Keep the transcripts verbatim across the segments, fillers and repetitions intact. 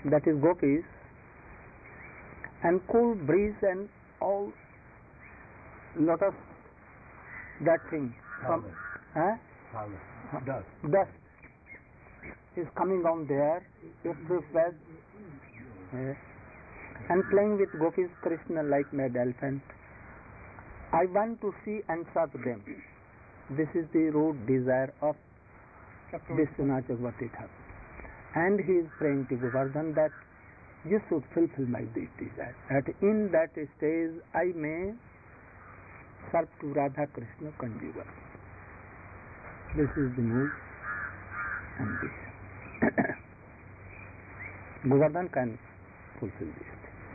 that is gopis, and cool breeze and all lot of that thing from huh? dust. dust is coming on there, everywhere, yes. And playing with gopis, Krishna like mad elephant. I want to see and serve them. This is the root desire of Vishwanath Chakravarti Thakur. And he is praying to Govardhan that you should fulfill my this desire. That in that stage I may serve to Radha Krishna conjugal. This is the mood and this. Govardhan can fulfill this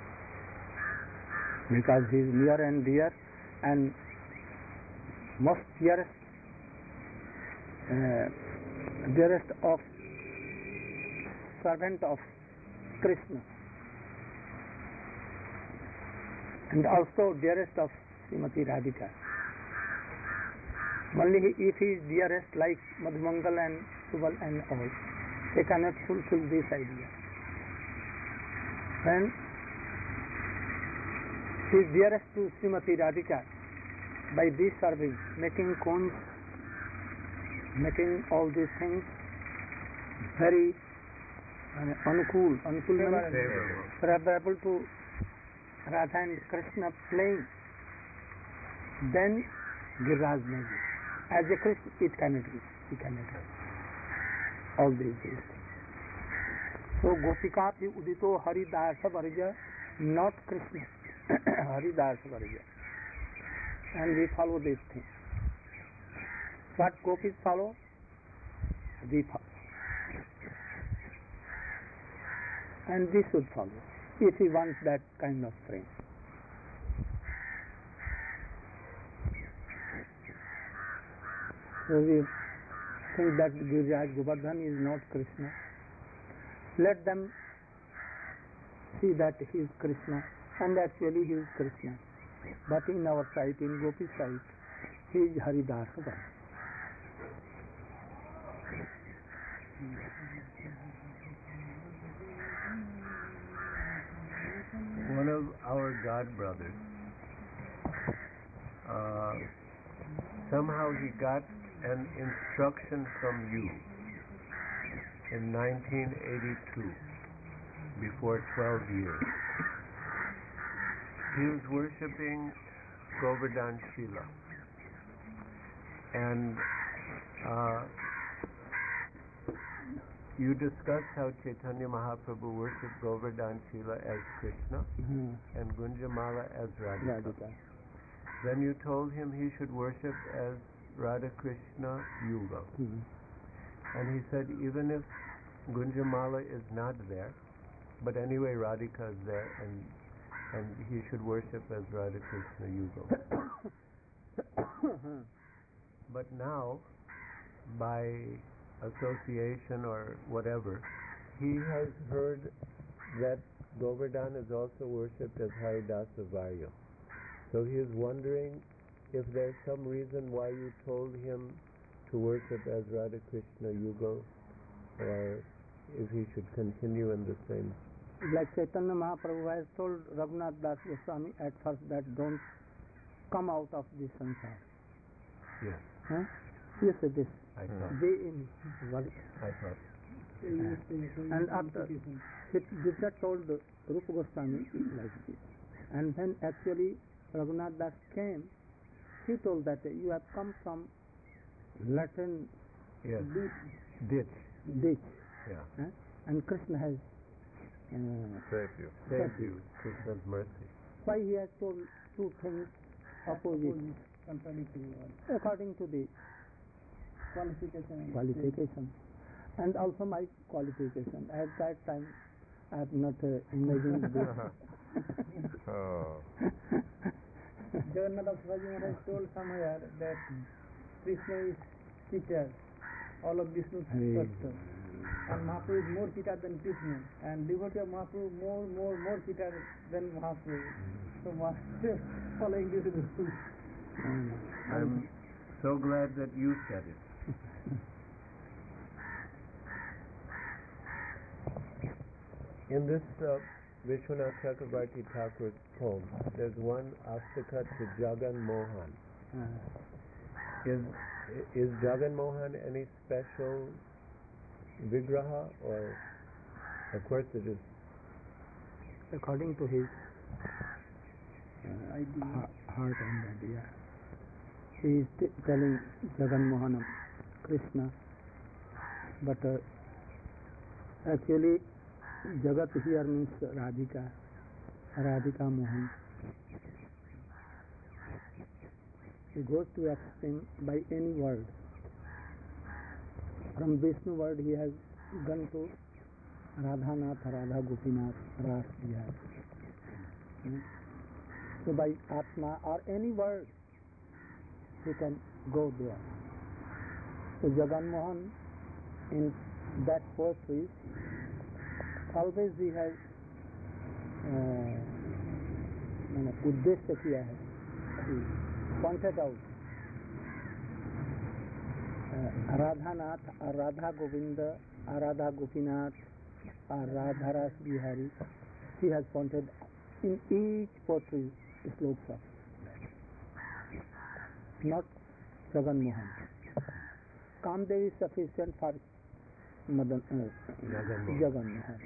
because he is near and dear and most dearest, uh, dearest of servant of Krishna, and also dearest of Srimati Radhika. Only if he is dearest like Madhumangal and Subal and all, they cannot fulfill this idea. When he is dearest to Srimati Radhika, by this service, making cones, making all these things very uh, uncool, uncool favorable. favorable to Radha and Krishna playing, then Giriraj may be. As a Krishna, it cannot be. He cannot be. All these things. So Gopika pi udito Haridasa Varja, not Krishna. Haridasa Varja. And we follow this thing. What gopis follow? We follow. And we should follow if he wants that kind of frame. So we think that Giriraj Govardhan is not Krishna. Let them see that he is Krishna, and actually he is Krishna. But in our sight, in Gopi sight, he is Haridasa. One of our god brothers, uh, somehow he got an instruction from you in nineteen eighty-two, before twelve years. He was worshipping Govardhan Shila, and uh, you discussed how Chaitanya Mahaprabhu worshipped Govardhan Shila as Krishna Mm-hmm. and Gunjamala as Radhika. Radhika. Then you told him he should worship as Radha Krishna Yuga. Mm-hmm. And he said even if Gunjamala is not there, but anyway Radhika is there, and and he should worship as Radha Krishna Yuga. But now, by association or whatever, he has heard that Govardhan is also worshipped as Haridasa Varya. So he is wondering if there's some reason why you told him to worship as Radha Krishna Yuga, or if he should continue in the same. Like Chaitanya Mahaprabhu has told Raghunath Das Goswami at first that don't come out of this sansar. Yes. Huh? Yes, it is. I thought. They in work. I thought. And after it did not told Rupa Goswami like this. And when actually Raghunath Das came, he told that you have come from Latin Yes. Ditch. ditch, Yeah. huh? And Krishna has uh, Save you. Save you. Krishna's mercy. why he has told two things opposite according to the qualification. qualification and also my qualification. At that time I have not uh, imagined this. Oh. Jagannath Balaji Maharaj told somewhere that Krishna is teacher, all of Vishnu Tattva, and Mahaprabhu is more teacher than Krishna, and devotee of Mahaprabhu more, more, more teacher than Mahaprabhu. So Mahaprabhu following this rule. I'm so glad that you said it. in this uh, Vishwanath Chakrabarti Thakur's poem, there's one Astaka to Jagan Mohan. Uh, Is is Jagan Mohan any special vigraha, or of course it is according to his uh, idea. ha- heart and idea. He is t- telling Jagan Mohanam, Krishna, but uh, actually Jagat here means Radhika, Radhika Mohan. He goes to extreme by any word. From Vishnu word he has gone to Radhanath, Radha Gopinath, Ras Bihar. Hmm? So by Atma or any word he can go there. So Jagan Mohan in that poetry always he has मैंने उद्देश्य किया है, pointed out Radhanath or Radha Govinda or Radha Gopinath or Radha Ras Bihari, he has pointed in each poetry slokas of not Jagan Mohan. Kamdev is sufficient for Madan, uh, Jagan Mohan. Jagan Mohan.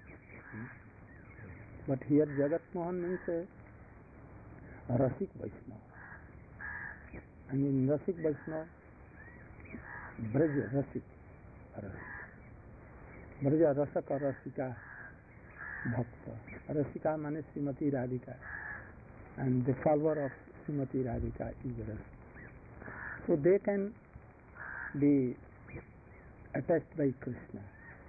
But here Jagat Mohan means a Rasik Vaishnava. And in Rasik Vaishnava, Braja Rasik, Rasik. Braja Rasaka Rasika Bhakta. Rasika means Srimati Radhika. And the follower of Srimati Radhika is Rasik. So they can be attached by Krishna,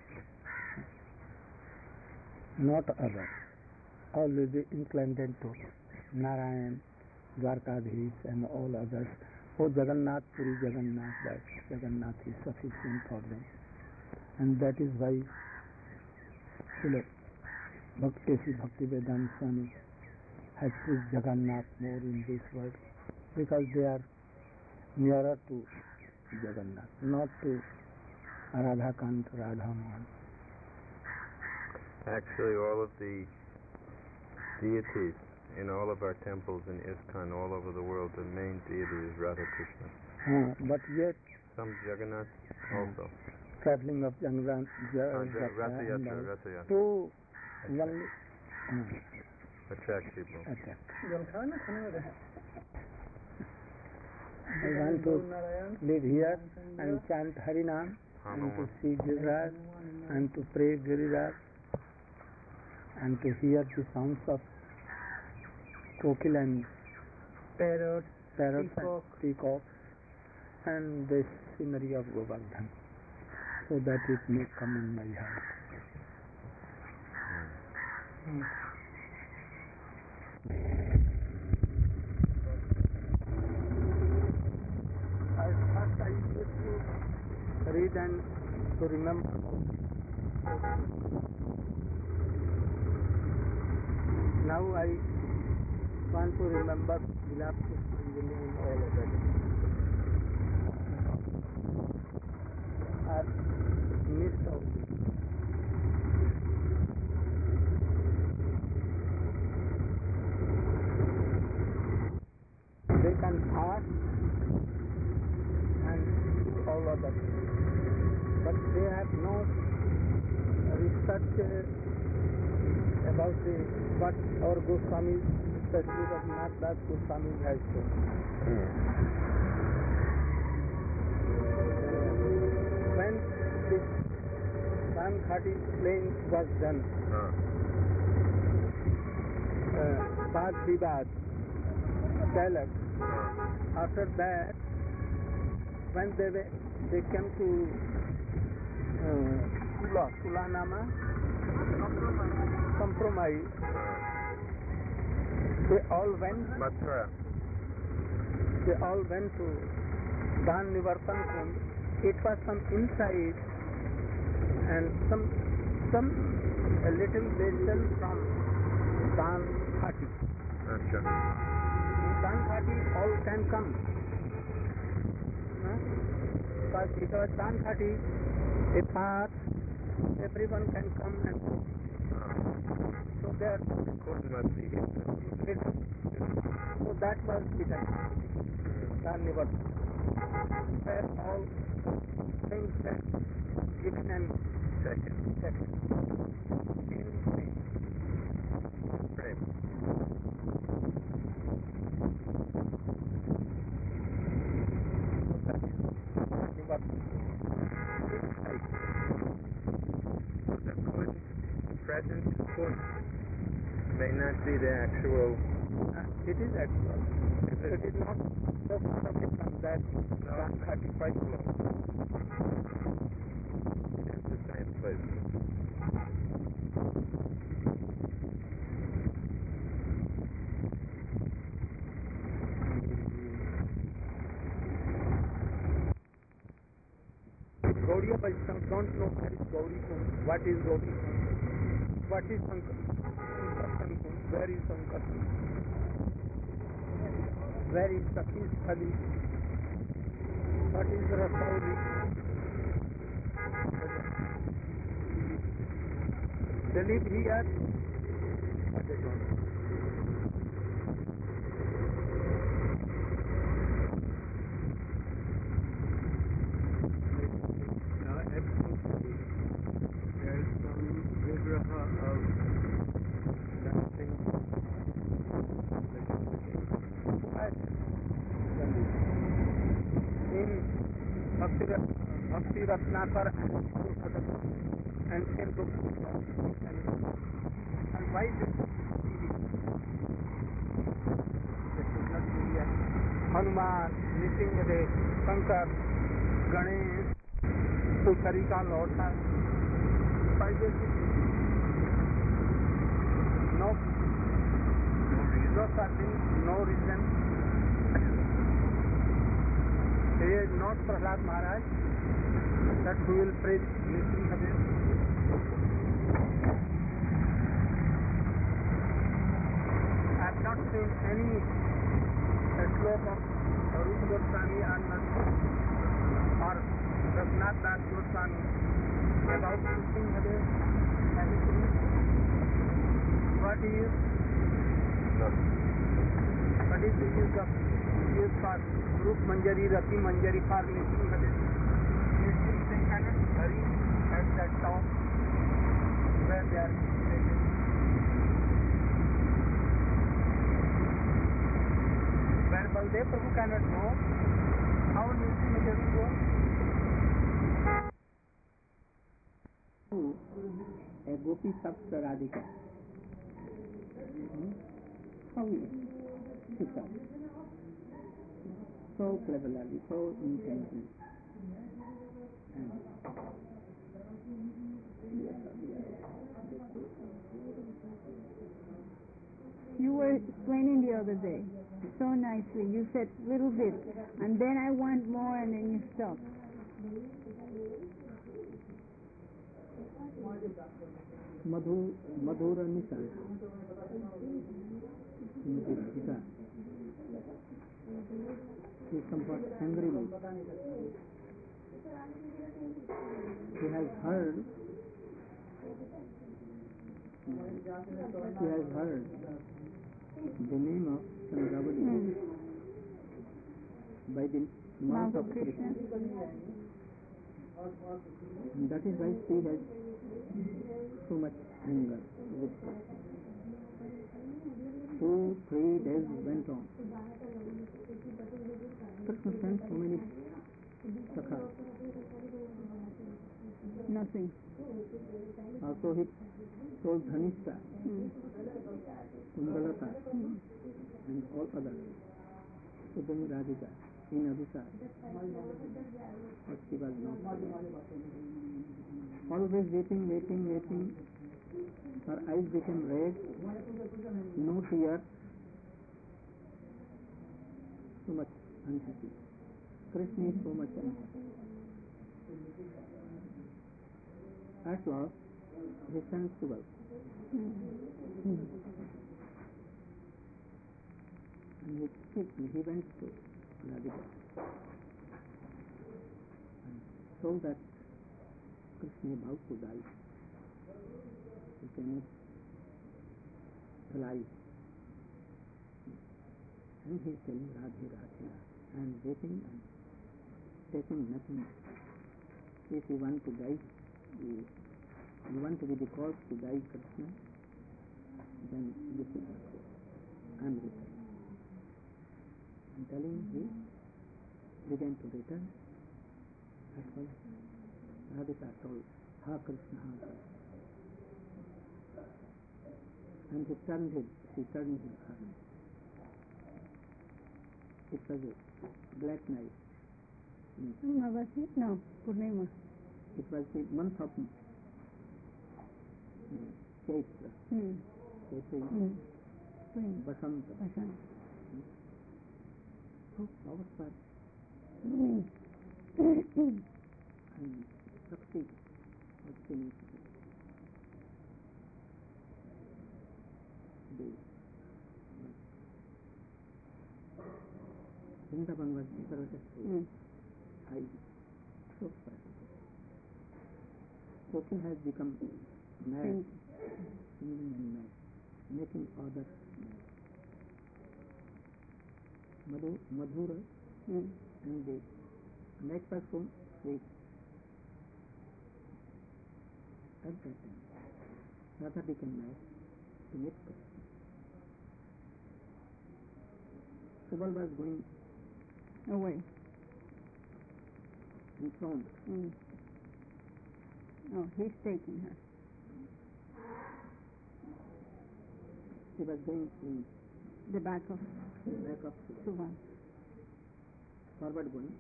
not others. Always inclined to Narayan, Dwarkadhish and all others. Oh Jagannath, Puri Jagannath, that Jagannath is sufficient for them. And that is why Srila Bhakti Bhaktivedanta Swami has put Jagannath more in this word, because they are nearer to Jagannath, not to Radhakant, Radhamohan. Actually, all of the deities in all of our temples in ISKCON all over the world, the main deity is Radha Krishna. Uh, but yet, Some Jagannath also. traveling of Jagannath, Uh, Ja- Ratha Yatra, Ratha Yatra. to only uh, Attract people. attack. जल खाओ ना, खाने में रहे. I want to Narayan, live here and chant Harinam and to see Giriraj and to pray Giriraj and to hear the sounds of kokil and parrots, parrots peacock. and peacocks and the scenery of Govardhan, so that it may come in my heart. Hmm. At first I used to read and to remember. Now I want to remember Vilap Pushpanjali and all of that. Are missed out. They can ask and do all of that, but they have no research uh, about the what our Goswami, especially Raghunath Das Goswami, has shown. When this Ram Khati playing was done, Ah. uh, Bad Vibad, dialogue. Ah. After that, when they were, they came to uh, Sula, Sula Nama, compromise, they all went, Mathura. they all went to Dan Nivartan Kund. It was some inside and some, some a little vessel from Dan Khati. Acha. In Dan Khati all can come. Huh? Because it was Dan Khati, a path, everyone can come and So there, Foot must be hit. it, so that was Titan carnival, where all things that given and Second. second in frame. Frame. So that is carnival inside. So the foot present foot may not be the actual. Uh, it is actual. It is not so far away from that one thirty-five floor. It's the same place. Gaudiya Vaishnavas don't know where is Gauri Kund, what is Gauri Kund, what is Sankirtan Kund, where is Sankirtan, where is Sakhi Sthali, what is Rasauli. They live here, but they don't know. Now, at Kuchli, there is some vigraha of dancing. Right. In Bhakti, Bhakti Ratnakar and ancient books, and why this T V? This is not T V. Hanuman, Nrsimhadev, Shankar, Ganesh, Pusharika, Lord High. Why this? No, those are things, no reason. He is not Prahlad Maharaj that who will praise Nrsimhadev. I have not seen any slok of Rupa Goswami or Nandi or Raghunath Das Goswami about Nrsimhadev. Have you seen? What is what is the use of use for Rup Manjari, Rati Manjari for Nrsimhadev? They cannot hurry at that top where they are situated. When Baldev Prabhu cannot know how Nrsimhadev will go. A Gopi Sapta Radhika. Hmm? How is she sung? So cleverly, so intensely. And You were explaining the other day so nicely. You said little bit, and then I want more, and then you stopped. Madhu, Madhura Nisa. Nisa. She is somewhat angry mood. She has heard, she has heard the name of Chandravali Hmm. by the mouth of Krishna. And that is why she has so much anger with her. Two, three days went on. Krishna sent so many sakhas. Nothing. Also he told Dhanishta, Hmm. Kundalata, Hmm. and all others to bring Radhika in Abhisar. But she was not. Always waiting, waiting, waiting. Her eyes became red, no tears, so much unhappy. Krishna is so much unhappy. At last, he sent Subal. Hmm. And he, he went to Radhika and told that Krishna is about to die. he cannot fly. And he is telling Radhe, Radhe, Radhe. I am waiting and taking nothing. If you want to guide, you, you want to be the cause to guide Krishna, then this is not good. I am returning. And telling he began to return. At once, Radhika told, Ha Krishna, Ha Krishna. And he turned his, she turned his arm. It was a black night. Navasi? No, Purnima. It was the month of Chaitra. Hmm. Chaitra is Hmm. Spring. Basanta. Basant. So flowers were Hmm. and Shakti was finished. The Vrindavan was decorated with Hmm. high so far. So he has become mad, Sing. singing and mad, making others mad. Madhu, Madhura Hmm. and the next person sweet. At that time, Radha became mad to meet Krishna. Subal was going Away. in front. Hmm. Oh, he's taking her. He was going in The back of back of Subal, Suvan. forward going,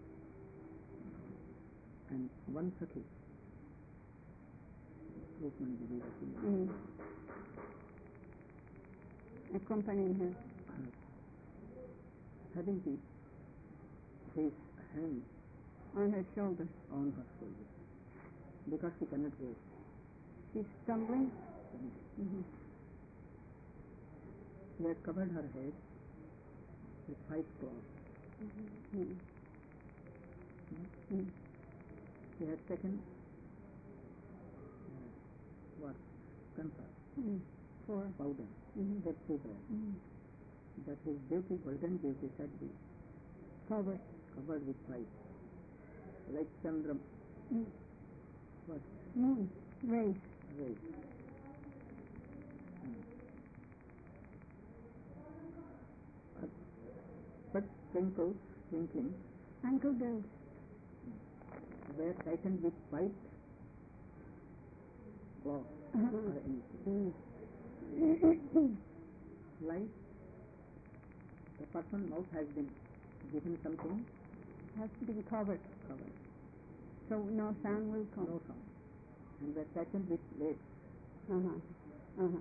and one Sakhi, Rukman Devi, Hmm. Accompanying her. having the, his hand On her shoulder. on her shoulder, because she cannot go. She's stumbling. Mm-hmm. She had covered her head with white cloth. Mm-hmm. Mm. She had taken uh, what? Kamsa, Mm. For. powder, Mm-hmm. that through her. Mm. That his beauty, golden beauty, should be Covered. covered with white, like Chandra, Mm. what? Moon. Rays. Rays. Uh, But twinkles, twinkling, Ankle bells. were tightened with white cloth Uh-huh. or anything. Mm. Like the person's mouth has been given something Has to be covered. covered, So no sound will come. no sound, and were tightened with lace, Uh-huh. Uh-huh.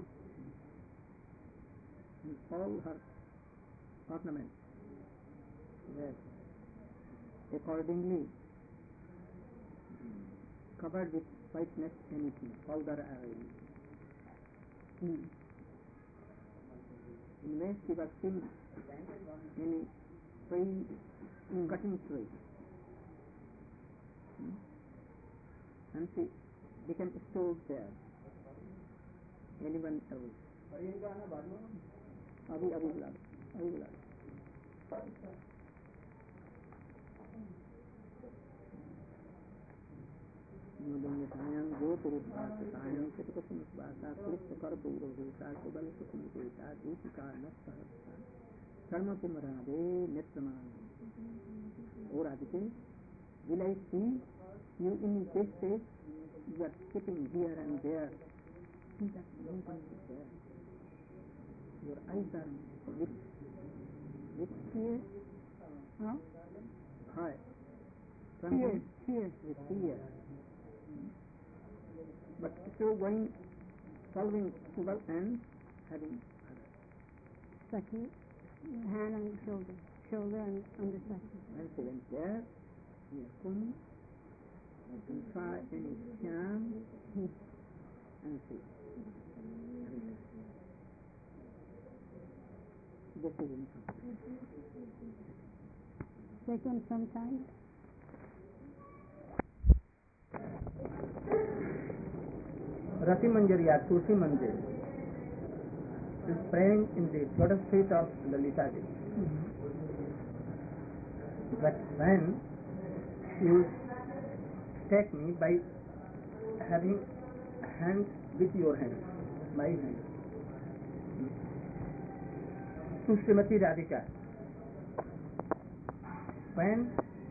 and all her ornaments were accordingly covered with whiteness, anything, powder or anything. Mm. In ways she was seen any tree, Mm. cutting tree. Hmm? And she became stored there. Anyone else? Abhi, abhi bula, abhi bula. Nodonge sayang goturupasa sayang ketikusumusvasa krishna karpuruvesa subal sukumuketa deepika nassahasa sarmapumarade netramanam. O Radhike, will I see you in this state? You are sitting here and there. That mountain is there. Your eyes are with, with Tears. Huh? fire. Tears. Tears. With tears. But still going, solving Subal and having others. Saki. Hand on the shoulder. Shoulder and on the Saki. When she went there, near Kum, and saw any Shyam, and she returned. This is incomplete. Second sometime. Rati Manjari or Tulsi Manjari is praying in the lotus feet of Lalita Devi. But when you take me by having hands with your hands, my hands, to Srimati Radhika, when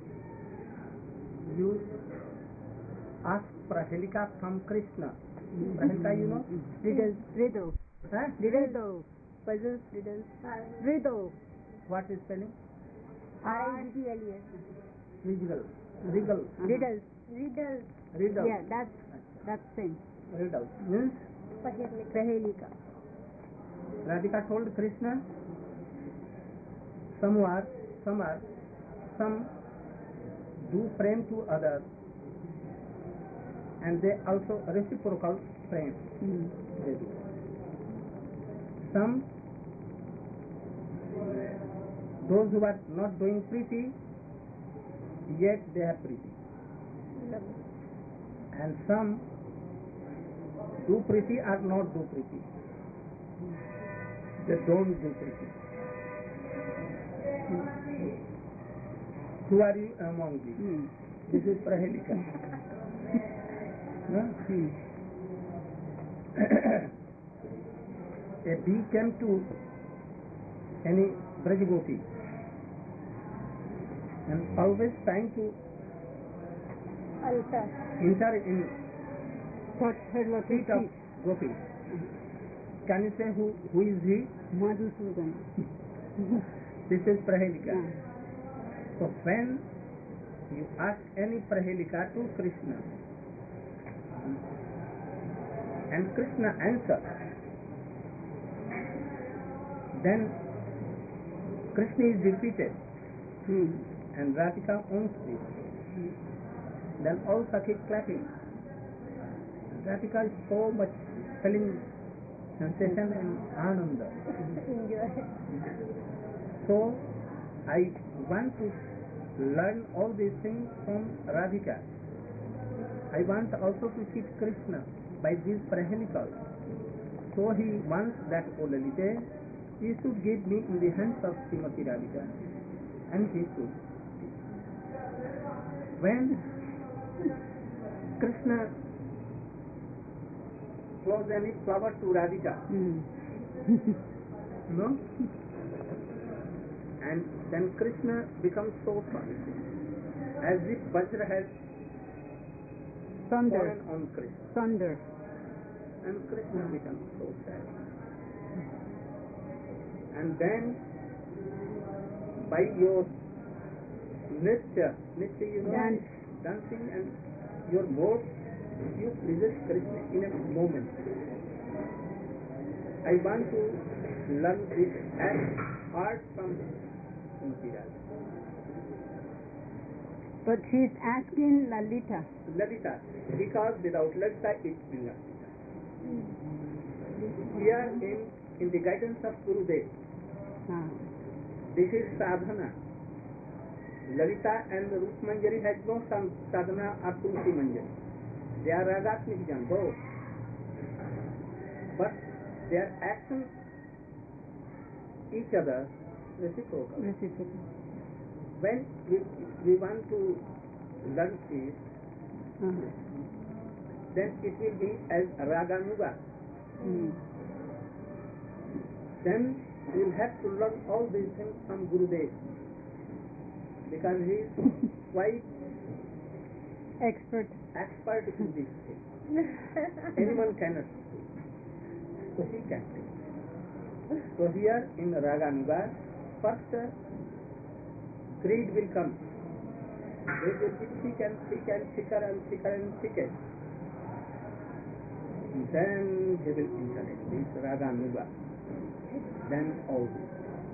you ask Prahelika from Krishna, Prahelika you know? Riddles, riddle, Huh? riddle, puzzles, riddles, riddle. What is spelling? R I D D L E S. Riddle. Riddle. Riddles. Riddles. Riddle. Yeah, that's that's same. Riddle. Means Prahelika. Radhika told Krishna, some are, some are, some do prem to others, and they also reciprocal prem. Mm. They do. Some, those who are not doing preeti, yet they have preeti. And some do preeti or not do preeti. They don't do preeti. Who are you among these? Mm. This is Prahelika. No? Mm. A bee came to any Brajagoti and always trying to enter in What her lotus feet of feet? Gopi. Can you say who, who is he? Madhusudan. This is Prahelika. Yeah. So when you ask any Prahelika to Krishna and Krishna answers, then Krishna is defeated Mm. and Radhika owns this. Then all keep clapping. Radhika is so much feeling sensation and ananda. So I want to learn all these things from Radhika. I want also to teach Krishna by these Prahelikas. So he wants that, O Lalite, he should give me in the hands of Srimati Radhika, and he should. When Krishna throws any flower to Radhika, Mm. no? And then Krishna becomes so sorry, as if Vajra has Thunder. fallen on Krishna. Thunder. And Krishna becomes so sad. And then, by your nritya, nritya you know, Dance. dancing and your mode, you please Krishna in a moment. I want to learn this as art from Srimati Radha. But she's asking Lalita. Lalita, because without Lalita it will not be done. Here in, in the guidance of Gurudev, Ah. this is sadhana. Lalita and Rup Manjari has no sam- sadhana or Tulsi Manjari. They are Ragatmik Jan, both. But their actions each other reciprocal. Reciprocal. When we, we want to learn this, Uh-huh. then it will be as Raganuga. Mm. Then we will have to learn all these things from Gurudev, because he is quite Expert. expert in this thing. Anyone cannot do. So he can do. So here in Raganuga, first uh, greed will come. Greed will be thick and thick and thicker and thicker and thicker. Then he will enter in this Raganuga. Then all this.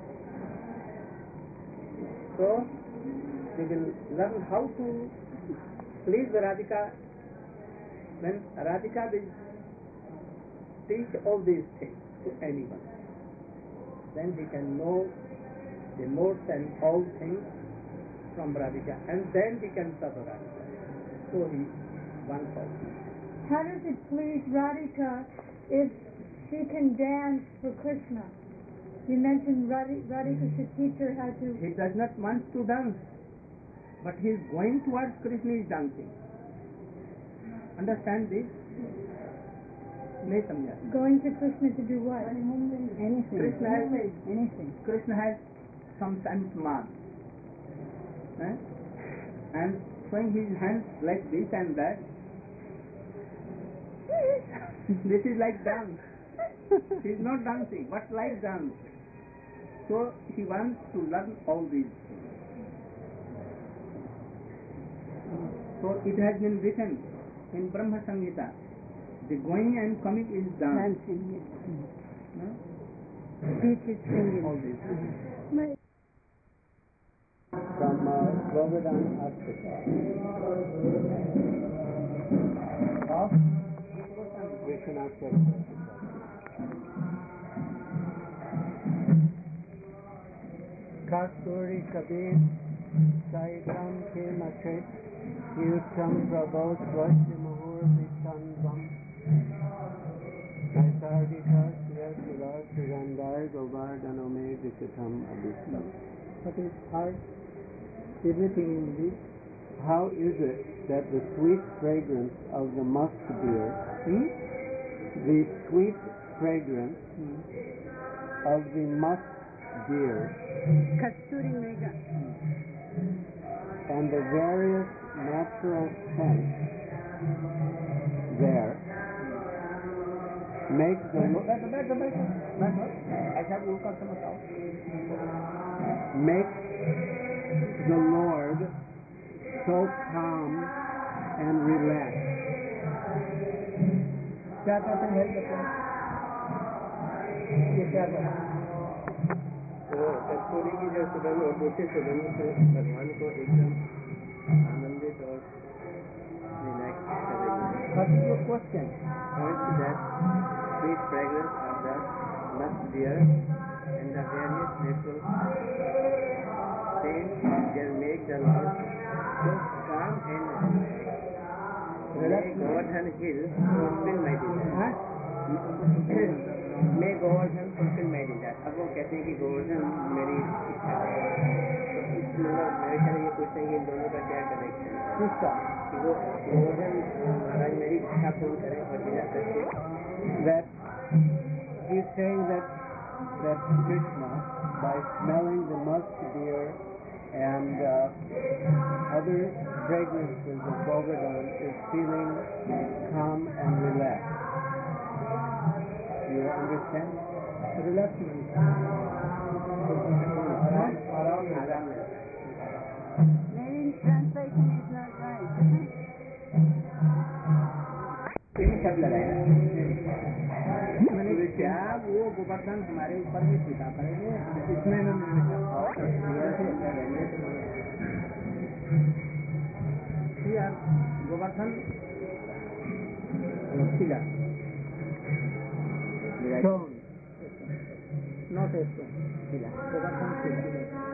So we will learn how to please Radhika. When Radhika will teach all these things to anyone, then he can know the modes and all things from Radhika, and then he can serve Radhika. So he wants all. how does it please Radhika if she can dance for Krishna? You mentioned Radhi- Radhika should teach her how to... He does not want to dance, but he is going towards Krishna is dancing. Understand this? नहीं समझा. Going to Krishna to do what? Anything. Krishna has, Anything. Krishna has some sense mark. Eh? And showing his hands like this and that. This is like dance. He is not dancing, but like dance. So he wants to learn all these things. So it has been written in Brahma Samhita. The going and coming is dance. Dancing, yes. No? Speech is singing. All these. Right. From uh, Govardhan Astika of Vishwanath Chakravarti. Kasturi Kabir Saikam Khemachit Yutam Prabhu Swasti Muhur Vichandvam Naisargika Sriya Sura Sugandhar Govardhanome Vishitam Abhistam. What is heart? Everything in this. How is it that the sweet fragrance of the musk deer, Hmm? the sweet fragrance Hmm. of the musk deer, Kasturi Mega. and the various natural scents there make the बैठो बैठो बैठो बैठो ऐसा भी उनका समझाओ. make the Lord so calm and relaxed. क्या कहते हैं बताओ. ये क्या कहते हैं. तो कस्तूरी की जो सुगंध और दूसरी सुगंध से भगवान को एकदम आनंदित और रिलैक्स कर रही है. What is your question? Points to that sweet fragrance of the musk deer and the various natural scents that make the Lord so calm and relaxed. May Govardhan Hill fulfill my desire. हाँ? May Govardhan fulfill my desire. अब वो कहते हैं कि गोवर्धन मेरी इच्छा है. तो इस मतलब मेरे ख्याल ये पूछते हैं कि इन दोनों का क्या कनेक्शन है. किसका? कि वो गोवर्धन महाराज मेरी इच्छा पूर्ण करें और बिना करके. That he is saying that that Krishna, by smelling the musk deer and uh, other fragrances of Govardhan, is feeling calm and relaxed. You understand? Relaxment. Aram, aram, aram. Maybe translation is not right. तीन शब्द लगाएगा. मैंने क्या वो गोवर्धन हमारे ऊपर भी कृपा करेंगे इसमें न गोवर्धन शिला stone, not a stone. Govardhan Shila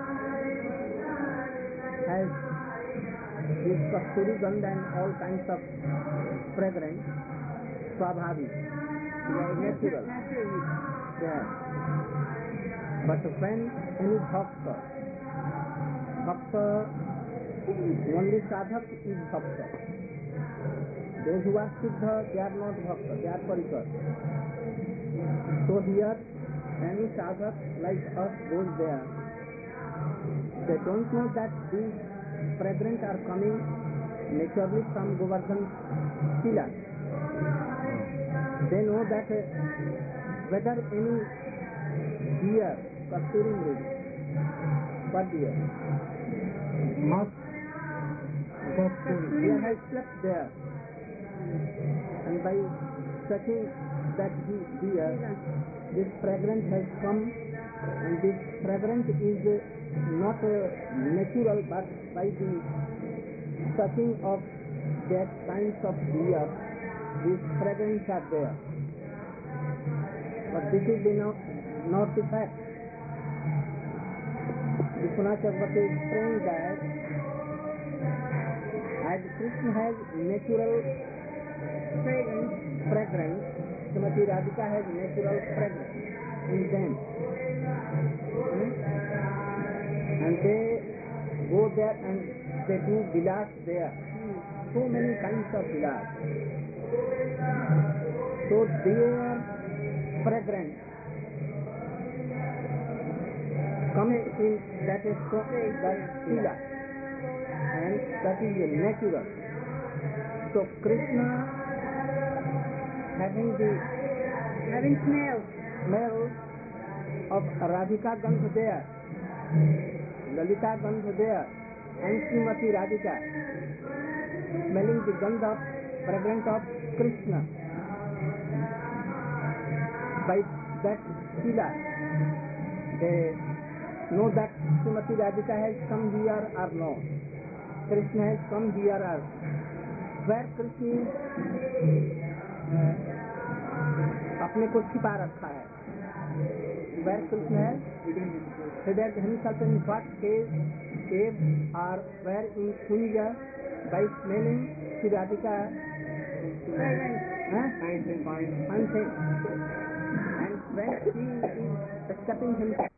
has this kasturi gandha and all kinds of fragrance, swabhavi. They are natural. Yeah. But when any bhakta, bhakta, only sadhak is bhakta. Those who are siddha, they are not bhakta, they are parikar. So here, any sadhak like us goes there. They don't know that these fragrance are coming naturally from Govardhan Shila. They know that uh, whether any deer, kasturi mrig, what deer? Musk, kasturi. Deer has slept there. And by touching that deer, this fragrance has come, and this fragrance is uh, not uh, natural, but by the touching of that kinds of deer, these fragrance are there. But this is the not, not the fact. Vishwanath Chakravarti is saying that as Krishna has natural Fragrance. fragrance. Srimati Radhika has natural fragrance in them. Hmm? And they go there and they do vilas there. So many kinds of vilas. So their fragrance comes in that is so that sila, and that is natural. So Krishna having the Having smell. smell of Radhika Gandha there, Lalita Gandha there, and Srimati Radhika smelling the Gandha fragrance of Krishna. By that sila, they know that Srimati Radhika has come here or no. Krishna has come here or where Krishna अपने को छिपा रखा है. Where Krishna has hidden himself in what cave, cave or where in Kunja by smelling Sri Radhika Fragrance. huh? Unseen. And when he is stepping himself